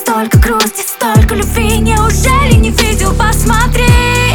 столько грусти, столько любви. Неужели не видел? Посмотри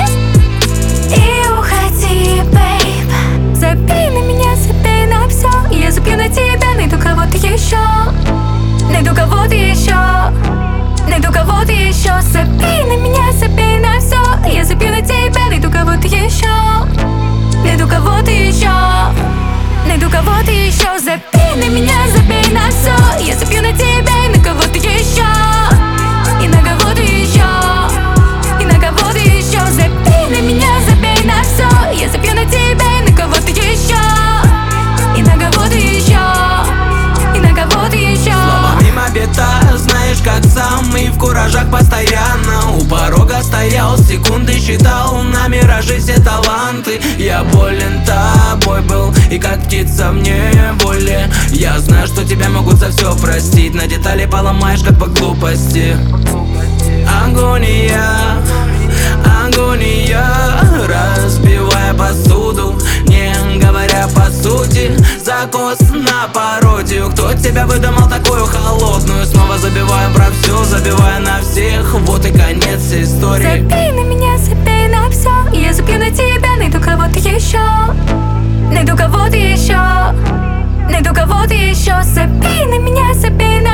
и уходи, бейб. Забей на меня, забей на все. Я забью на тебя, найду кого-то еще. Найду кого-то еще. Найду кого-то еще. Забей на меня, забей на все. Я забью на тебя, найду кого-то еще. Найду кого-то еще. Найду кого-то еще. Забей на меня, забей на все. Я забью на тебя и на кого-то еще. И на кого-то еще. И на кого-то еще. Забей на меня, забей на все. Я забью на тебя и на кого-то еще. И на кого-то еще. И на кого-то еще. Словами мобита, знаешь, как сам. И в куражах постоянно у порога стоял, секунды считал, на миражи все таланты. Я болен тобой был, и как птица в неволе. Я знаю, что тебя могут за все простить, на детали поломаешь, как по глупости. Агония, агония, разбивая посуду, не говоря по сути. Закос на пародию. Кто тебя выдумал такую холодную? Снова забиваю про все, забивая на всех. Вот и конец истории. Забей на меня, забей на все. Я забью на тебя, найду кого-то еще. Найду кого-то еще. Найду кого-то еще. Забей на меня, забей на